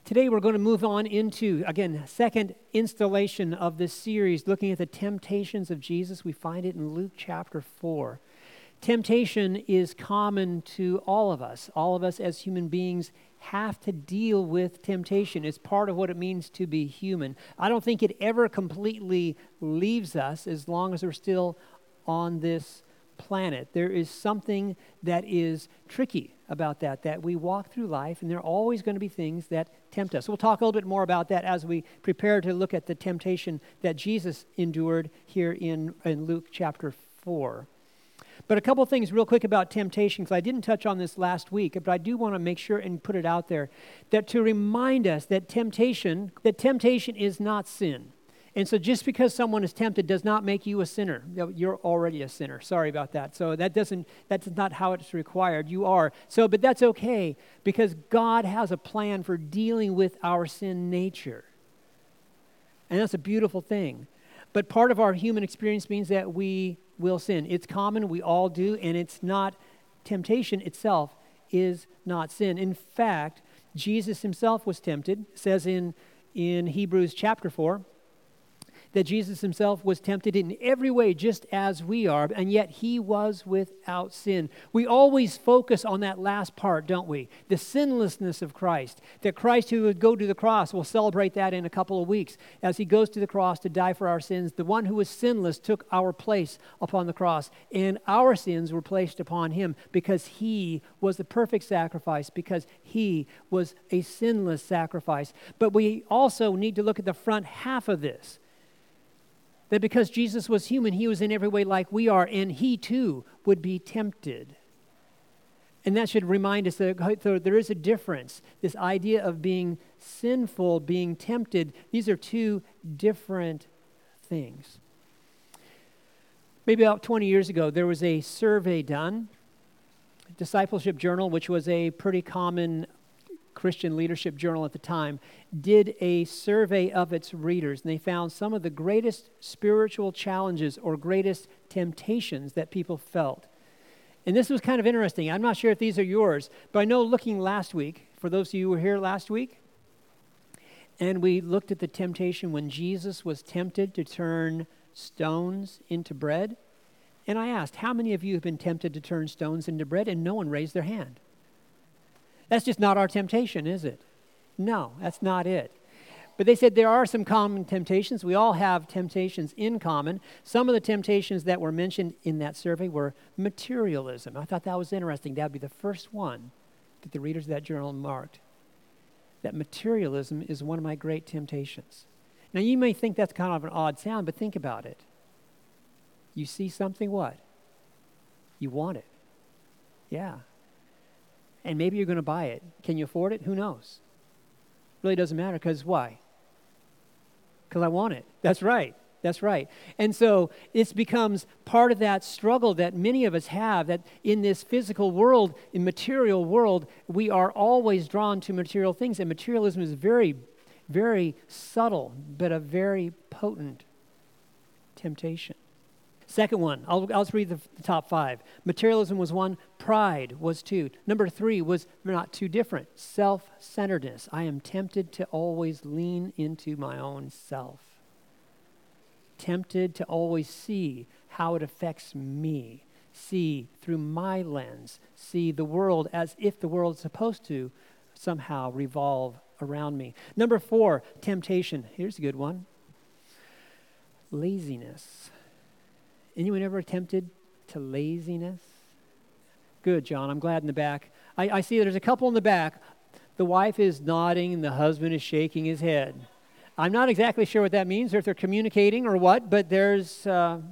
Today we're going to move on into, again, second installation of this series, looking at the temptations of Jesus. We find it in Luke chapter 4. Temptation is common to all of us. All of us as human beings have to deal with temptation. It's part of what it means to be human. I don't think it ever completely leaves us as long as we're still on this planet. There is something that is tricky about that we walk through life, and there are always going to be things that tempt us. We'll talk a little bit more about that as we prepare to look at the temptation that Jesus endured here in Luke chapter 4. But a couple of things real quick about temptation, because I didn't touch on this last week, but I do want to make sure and put it out there, that to remind us that temptation is not sin. And so just because someone is tempted does not make you a sinner. You're already a sinner. Sorry about that. So that's not how it's required. You are. But that's okay, because God has a plan for dealing with our sin nature. And that's a beautiful thing. But part of our human experience means that we will sin. It's common, we all do, and it's not, temptation itself is not sin. In fact, Jesus himself was tempted. It says in Hebrews chapter 4, that Jesus himself was tempted in every way just as we are, and yet he was without sin. We always focus on that last part, don't we? The sinlessness of Christ. That Christ who would go to the cross, we'll celebrate that in a couple of weeks. As he goes to the cross to die for our sins, the one who was sinless took our place upon the cross, and our sins were placed upon him because he was the perfect sacrifice, because he was a sinless sacrifice. But we also need to look at the front half of this. That because Jesus was human, he was in every way like we are, and he too would be tempted. And that should remind us that there is a difference. This idea of being sinful, being tempted, these are two different things. Maybe about 20 years ago, there was a survey done, Discipleship Journal, which was a pretty common Christian leadership journal at the time, did a survey of its readers, and they found some of the greatest spiritual challenges or greatest temptations that people felt. And this was kind of interesting. I'm not sure if these are yours, but I know looking last week, for those of you who were here last week, and we looked at the temptation when Jesus was tempted to turn stones into bread. And I asked, how many of you have been tempted to turn stones into bread? And no one raised their hand. That's just not our temptation, is it? No, that's not it. But they said there are some common temptations. We all have temptations in common. Some of the temptations that were mentioned in that survey were materialism. I thought that was interesting. That would be the first one that the readers of that journal marked. That materialism is one of my great temptations. Now, you may think that's kind of an odd sound, but think about it. You see something, what? You want it. Yeah. And maybe you're going to buy it. Can you afford it? Who knows? Really doesn't matter, because why? Because I want it. That's right. That's right. And so it becomes part of that struggle that many of us have, that in this physical world, in material world, we are always drawn to material things. And materialism is very, very subtle, but a very potent temptation. Second one, I'll just read the top 5. Materialism was 1. Pride was 2. Number 3 was not too different. Self-centeredness. I am tempted to always lean into my own self. Tempted to always see how it affects me. See through my lens. See the world as if the world is supposed to somehow revolve around me. Number 4, temptation. Here's a good one. Laziness. Anyone ever tempted to laziness? Good, John. I'm glad in the back. I see there's a couple in the back. The wife is nodding and the husband is shaking his head. I'm not exactly sure what that means, or if they're communicating or what, but there's...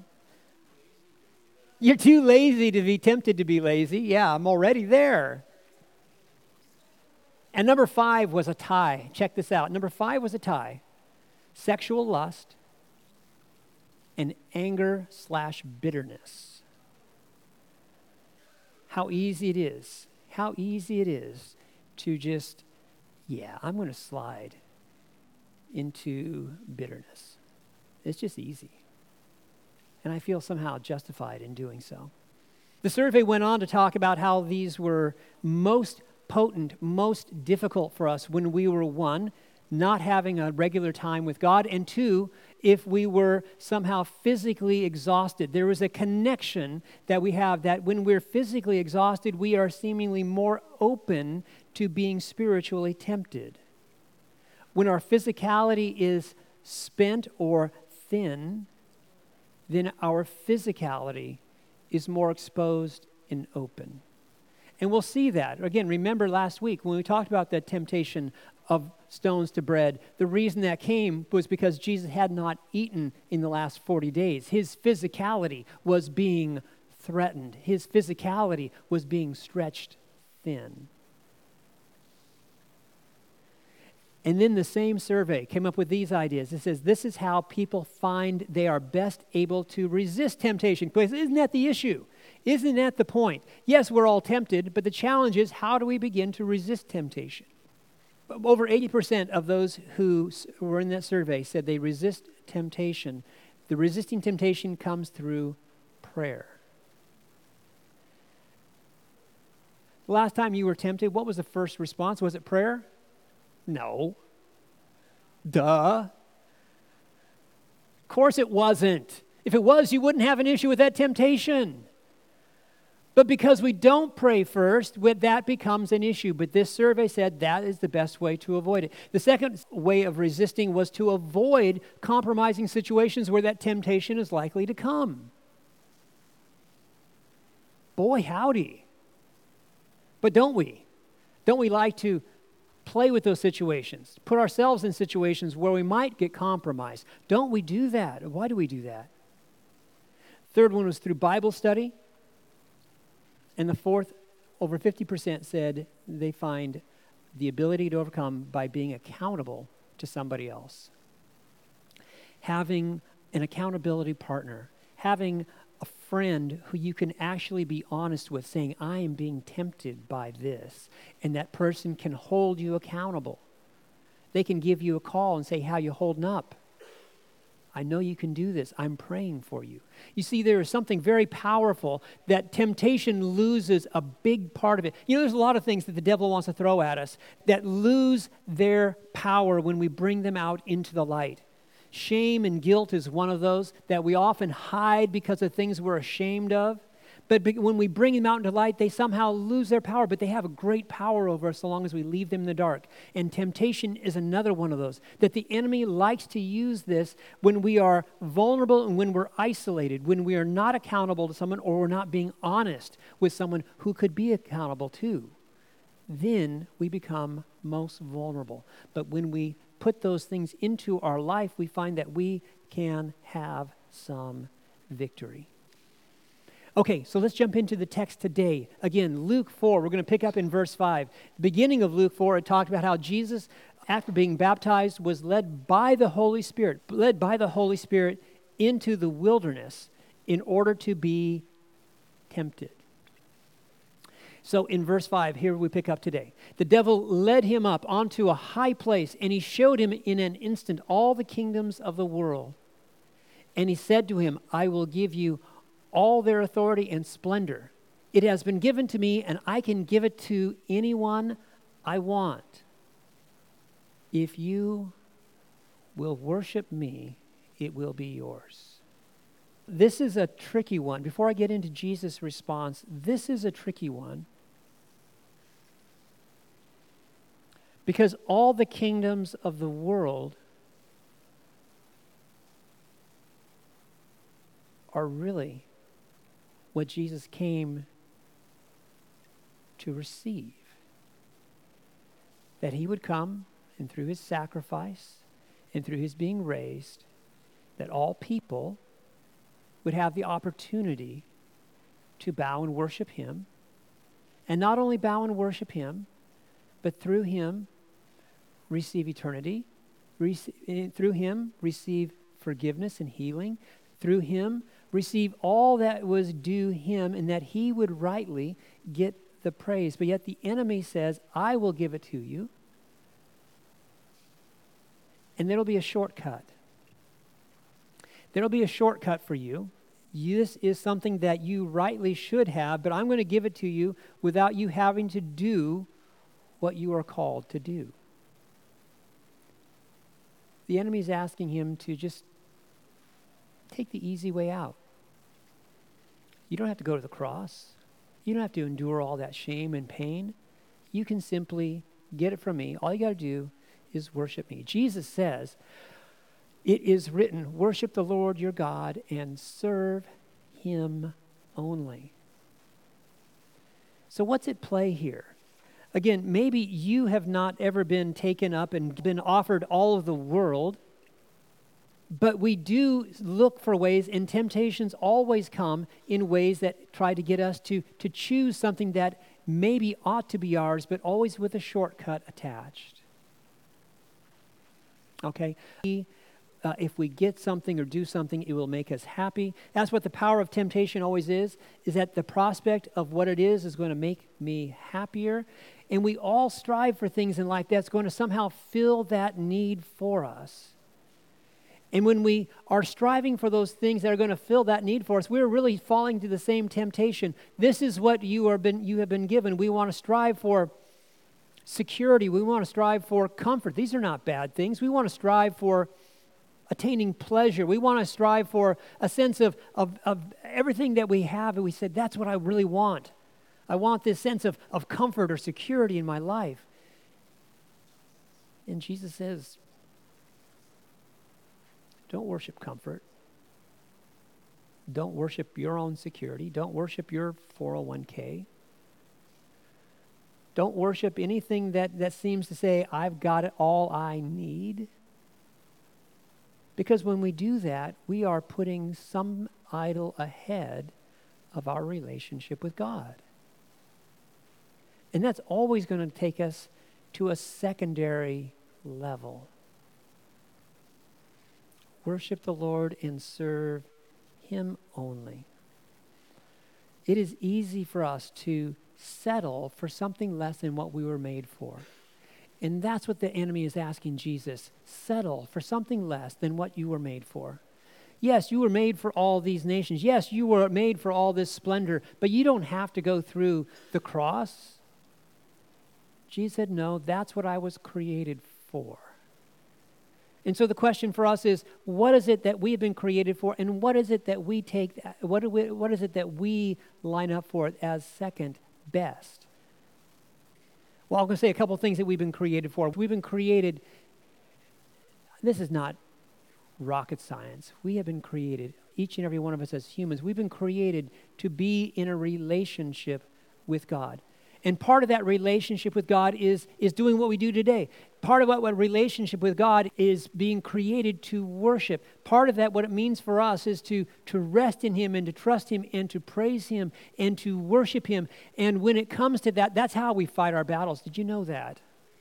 You're too lazy to be tempted to be lazy. Yeah, I'm already there. And number 5 was a tie. Check this out. Number 5 was a tie. Sexual lust and anger/bitterness. How easy it is to just, I'm going to slide into bitterness. It's just easy. And I feel somehow justified in doing so. The survey went on to talk about how these were most potent, most difficult for us when we were, one, not having a regular time with God, and two, if we were somehow physically exhausted. There is a connection that we have that when we're physically exhausted, we are seemingly more open to being spiritually tempted. When our physicality is spent or thin, then our physicality is more exposed and open. And we'll see that. Again, remember last week when we talked about the temptation of stones to bread, the reason that came was because Jesus had not eaten in the last 40 days. His physicality was being threatened. His physicality was being stretched thin. And then the same survey came up with these ideas. It says, this is how people find they are best able to resist temptation. Because isn't that the issue? Isn't that the point? Yes, we're all tempted, but the challenge is, how do we begin to resist temptation? Over 80% of those who were in that survey said they resist temptation. The resisting temptation comes through prayer. The last time you were tempted, what was the first response? Was it prayer? No. Duh. Of course it wasn't. If it was, you wouldn't have an issue with that temptation. But because we don't pray first, that becomes an issue. But this survey said that is the best way to avoid it. The second way of resisting was to avoid compromising situations where that temptation is likely to come. Boy, howdy. But don't we? Don't we like to play with those situations, put ourselves in situations where we might get compromised? Don't we do that? Why do we do that? Third one was through Bible study. And the fourth, over 50% said they find the ability to overcome by being accountable to somebody else. Having an accountability partner, having a friend who you can actually be honest with, saying, I am being tempted by this, and that person can hold you accountable. They can give you a call and say, how you holding up? I know you can do this. I'm praying for you. You see, there is something very powerful that temptation loses a big part of it. You know, there's a lot of things that the devil wants to throw at us that lose their power when we bring them out into the light. Shame and guilt is one of those that we often hide because of things we're ashamed of. But when we bring them out into light, they somehow lose their power, but they have a great power over us so long as we leave them in the dark. And temptation is another one of those, that the enemy likes to use this when we are vulnerable and when we're isolated, when we are not accountable to someone or we're not being honest with someone who could be accountable to. Then we become most vulnerable. But when we put those things into our life, we find that we can have some victory. Okay, so let's jump into the text today. Again, Luke 4, we're going to pick up in verse 5. The beginning of Luke 4, it talked about how Jesus, after being baptized, was led by the Holy Spirit into the wilderness in order to be tempted. So in verse 5, here we pick up today. The devil led him up onto a high place, and he showed him in an instant all the kingdoms of the world. And he said to him, I will give you all their authority and splendor. It has been given to me, and I can give it to anyone I want. If you will worship me, it will be yours. This is a tricky one. Before I get into Jesus' response, this is a tricky one. Because all the kingdoms of the world are really what Jesus came to receive. That he would come, and through his sacrifice, and through his being raised, that all people would have the opportunity to bow and worship him. And not only bow and worship him, but through him receive eternity, through him receive forgiveness and healing, through him receive all that was due him, and that he would rightly get the praise. But yet the enemy says, I will give it to you, and there'll be a shortcut. There'll be a shortcut for you. This is something that you rightly should have, but I'm going to give it to you without you having to do what you are called to do. The enemy is asking him to just take the easy way out. You don't have to go to the cross. You don't have to endure all that shame and pain. You can simply get it from me. All you got to do is worship me. Jesus says, it is written, worship the Lord your God and serve him only. So what's at play here? Again, maybe you have not ever been taken up and been offered all of the world, but we do look for ways, and temptations always come in ways that try to get us to choose something that maybe ought to be ours, but always with a shortcut attached. Okay? If we get something or do something, it will make us happy. That's what the power of temptation always is that the prospect of what it is going to make me happier. And we all strive for things in life that's going to somehow fill that need for us. And when we are striving for those things that are going to fill that need for us, we're really falling to the same temptation. This is what you have been given. We want to strive for security. We want to strive for comfort. These are not bad things. We want to strive for attaining pleasure. We want to strive for a sense of everything that we have, and we said, that's what I really want. I want this sense of comfort or security in my life. And Jesus says, don't worship comfort. Don't worship your own security. Don't worship your 401k. Don't worship anything that seems to say, I've got it all I need. Because when we do that, we are putting some idol ahead of our relationship with God. And that's always going to take us to a secondary level. Worship the Lord and serve him only. It is easy for us to settle for something less than what we were made for. And that's what the enemy is asking Jesus. Settle for something less than what you were made for. Yes, you were made for all these nations. Yes, you were made for all this splendor, but you don't have to go through the cross. Jesus said, no, that's what I was created for. And so the question for us is, what is it that we have been created for, and what is it that we take, what is it that we line up for as second best? Well, I'm going to say a couple of things that we've been created for. We've been created, this is not rocket science. We have been created, each and every one of us as humans, we've been created to be in a relationship with God. And part of that relationship with God is doing what we do today. Part of what relationship with God is being created to worship. Part of that, what it means for us, is to rest in him and to trust him and to praise him and to worship him. And when it comes to that, that's how we fight our battles. Did you know that?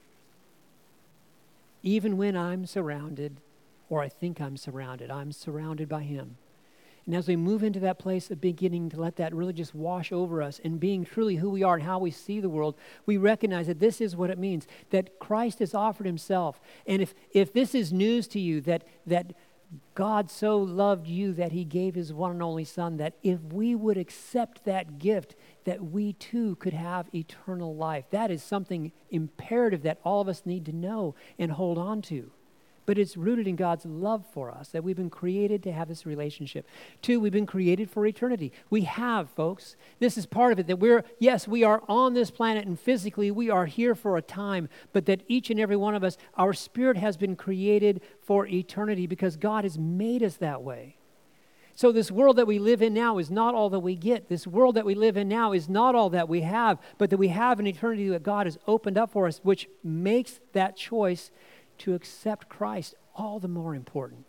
Even when I'm surrounded, or I think I'm surrounded by him. And as we move into that place of beginning to let that really just wash over us and being truly who we are and how we see the world, we recognize that this is what it means, that Christ has offered himself. And if this is news to you, that God so loved you that he gave his one and only Son, that if we would accept that gift, that we too could have eternal life. That is something imperative that all of us need to know and hold on to. But it's rooted in God's love for us, that we've been created to have this relationship. 2, we've been created for eternity. We have, folks. This is part of it, that we are on this planet, and physically we are here for a time, but that each and every one of us, our spirit has been created for eternity because God has made us that way. So this world that we live in now is not all that we get. This world that we live in now is not all that we have, but that we have an eternity that God has opened up for us, which makes that choice to accept Christ all the more important.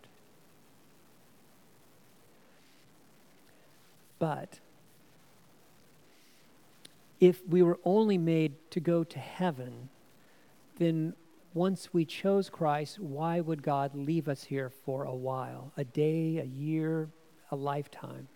But if we were only made to go to heaven, then once we chose Christ, why would God leave us here for a while? A day, a year, a lifetime?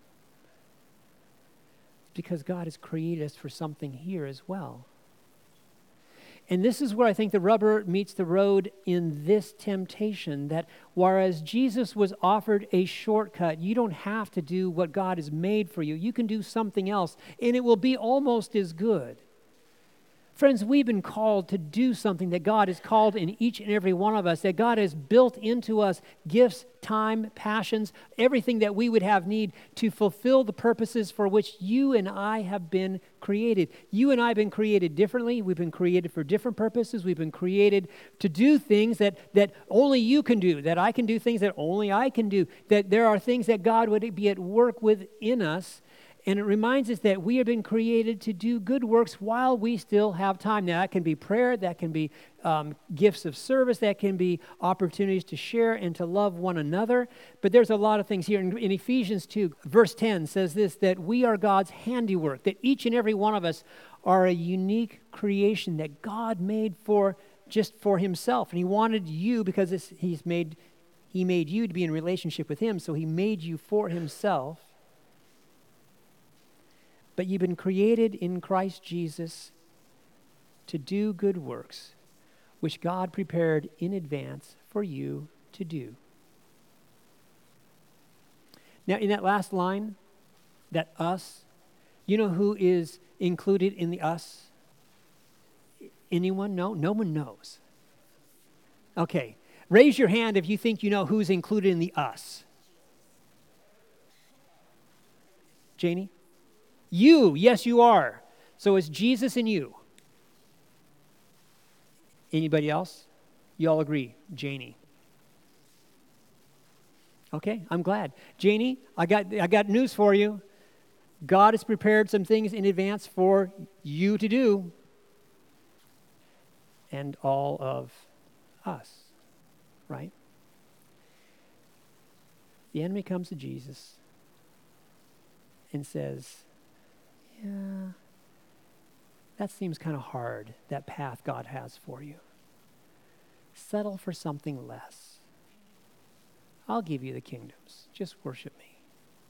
Because God has created us for something here as well. And this is where I think the rubber meets the road in this temptation, that whereas Jesus was offered a shortcut, you don't have to do what God has made for you. You can do something else, and it will be almost as good. Friends, we've been called to do something that God has called in each and every one of us, that God has built into us gifts, time, passions, everything that we would have need to fulfill the purposes for which you and I have been created. You and I have been created differently. We've been created for different purposes. We've been created to do things that only you can do, that I can do things that only I can do, that there are things that God would be at work within us. And it reminds us that we have been created to do good works while we still have time. Now, that can be prayer, that can be gifts of service, that can be opportunities to share and to love one another. But there's a lot of things here. In Ephesians 2, verse 10 says this, that we are God's handiwork, that each and every one of us are a unique creation that God made just for himself. And he wanted you because he made you to be in relationship with him, so he made you for himself. But you've been created in Christ Jesus to do good works, which God prepared in advance for you to do. Now, in that last line, that us, you know who is included in the us? Anyone know? No one knows. Okay. Raise your hand if you think you know who's included in the us. Janie? You, yes, you are. So it's Jesus and you. Anybody else? You all agree, Janie. Okay, I'm glad. Janie, I got news for you. God has prepared some things in advance for you to do. And all of us, right? The enemy comes to Jesus and says, yeah, that seems kind of hard, that path God has for you. Settle for something less. I'll give you the kingdoms. Just worship me.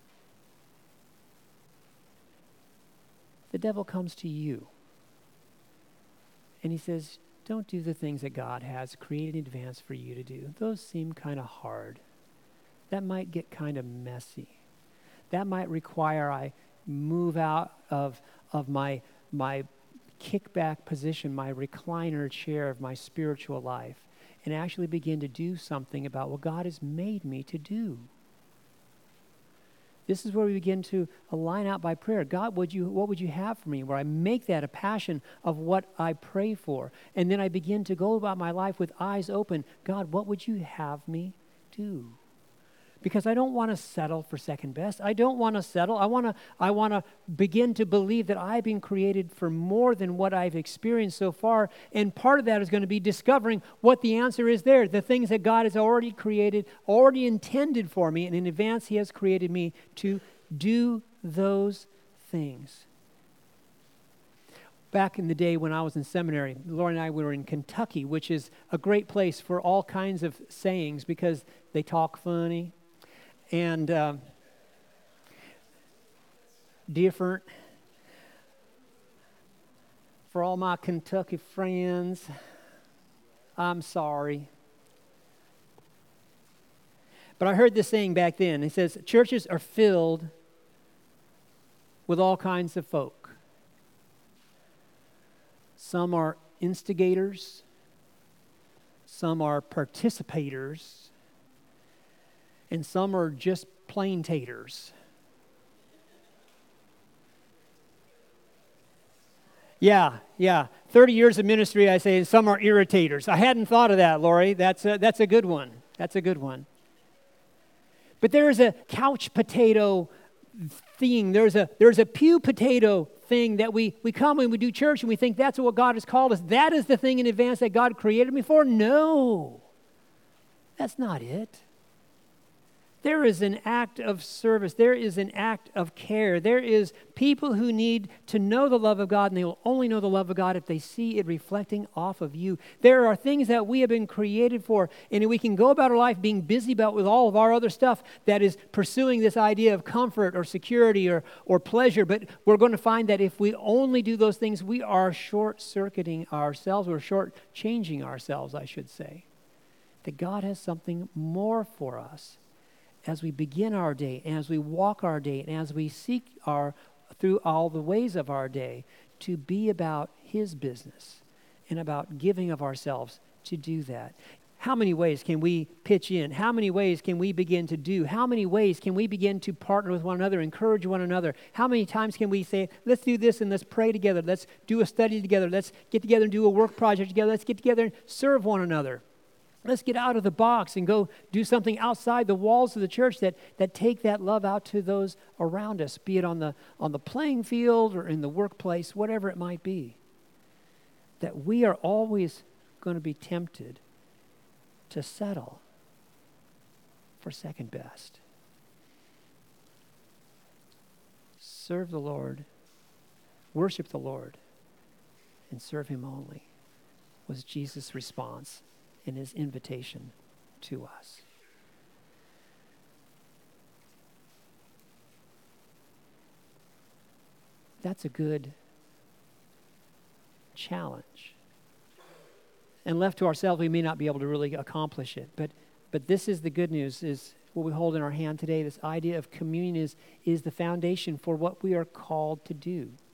The devil comes to you and he says, don't do the things that God has created in advance for you to do. Those seem kind of hard. That might get kind of messy. That might require I move out of my kickback position, my recliner chair of my spiritual life, and actually begin to do something about what God has made me to do. This is where we begin to align out by prayer. God, what would you have for me? Where I make that a passion of what I pray for. And then I begin to go about my life with eyes open. God, what would you have me do? Because I don't want to settle for second best. I don't want to settle. I want to begin to believe that I've been created for more than what I've experienced so far. And part of that is going to be discovering what the answer is there. The things that God has already created, already intended for me. And in advance, he has created me to do those things. Back in the day when I was in seminary, Laura and I were in Kentucky, which is a great place for all kinds of sayings because they talk funny. And different. For all my Kentucky friends, I'm sorry. But I heard this saying back then. It says, churches are filled with all kinds of folk. Some are instigators. Some are participators. And some are just plain taters. Yeah. 30 years of ministry, I say, and some are irritators. I hadn't thought of that, Lori. That's a good one. That's a good one. But there is a couch potato thing. There's a pew potato thing that we come and we do church and we think that's what God has called us. That is the thing in advance that God created me for? No. That's not it. There is an act of service. There is an act of care. There is people who need to know the love of God, and they will only know the love of God if they see it reflecting off of you. There are things that we have been created for, and we can go about our life being busy about with all of our other stuff that is pursuing this idea of comfort or security or pleasure, but we're going to find that if we only do those things, we are short-circuiting ourselves, or short-changing ourselves, I should say. That God has something more for us as we begin our day, and as we walk our day, and as we seek through all the ways of our day, to be about his business and about giving of ourselves to do that. How many ways can we pitch in? How many ways can we begin to do? How many ways can we begin to partner with one another, encourage one another? How many times can we say, let's do this and let's pray together. Let's do a study together. Let's get together and do a work project together. Let's get together and serve one another. Let's get out of the box and go do something outside the walls of the church that take that love out to those around us, be it on the playing field or in the workplace, whatever it might be. That we are always going to be tempted to settle for second best. Serve the Lord, worship the Lord, and serve him only was Jesus' response in his invitation to us. That's a good challenge. And left to ourselves, we may not be able to really accomplish it. But this is the good news, is what we hold in our hand today. This idea of communion is the foundation for what we are called to do.